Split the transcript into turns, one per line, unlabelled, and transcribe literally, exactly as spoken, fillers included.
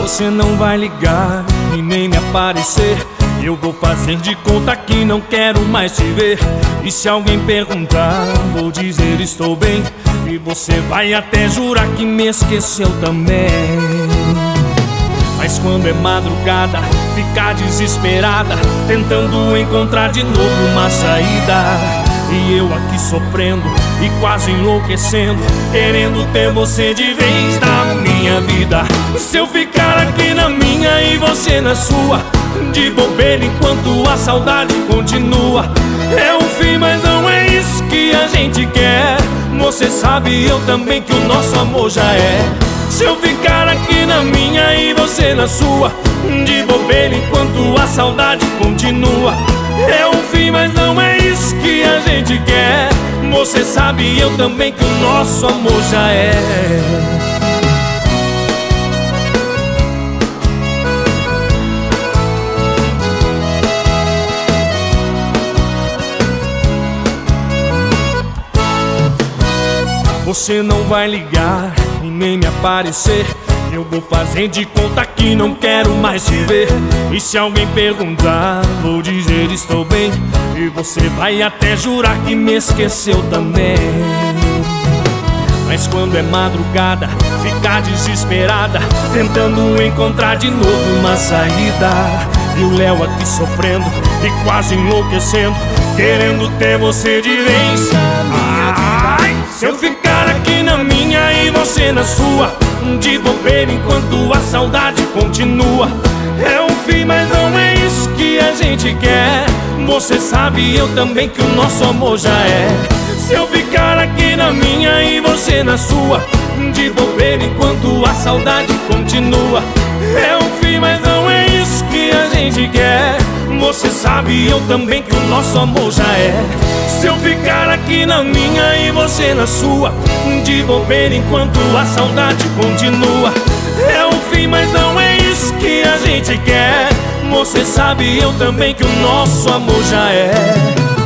Você não vai ligar e nem me aparecer. Eu vou fazer de conta que não quero mais te ver. E se alguém perguntar, vou dizer estou bem. E você vai até jurar que me esqueceu também. Mas quando é madrugada, fica desesperada, tentando encontrar de novo uma saída. E eu aqui sofrendo e quase enlouquecendo, querendo ter você de vez na minha vida. Se eu ficar aqui na minha e você na sua, de bobeira enquanto a saudade continua, é um fim, mas não é isso que a gente quer. Você sabe, eu também, que o nosso amor já é. Se eu ficar aqui na minha e você na sua, de bobeira enquanto a saudade continua, é um fim, mas não é isso que a gente quer. Você sabe, eu também, que o nosso amor já é. Você não vai ligar e nem me aparecer. Eu vou fazer de conta que não quero mais te ver. E se alguém perguntar, vou dizer estou bem. E você vai até jurar que me esqueceu também. Mas quando é madrugada, fica desesperada, tentando encontrar de novo uma saída. E o Léo aqui sofrendo e quase enlouquecendo, querendo ter você de vez. Ai, se eu ficar aqui na minha e você na sua, de bobeira enquanto a saudade continua, é um fim, mas não é isso que a gente quer. Você sabe, eu também, que o nosso amor já é. Se eu ficar aqui na minha e você na sua, de bobeira enquanto a saudade continua, é um fim, mas não é isso que a gente quer. Você sabe, eu também, que o nosso amor já é. Se eu ficar aqui na minha e você na sua, de bobeira enquanto a saudade continua, é um fim, mas não é isso que a gente quer. Você sabe, eu também, que o nosso amor já é.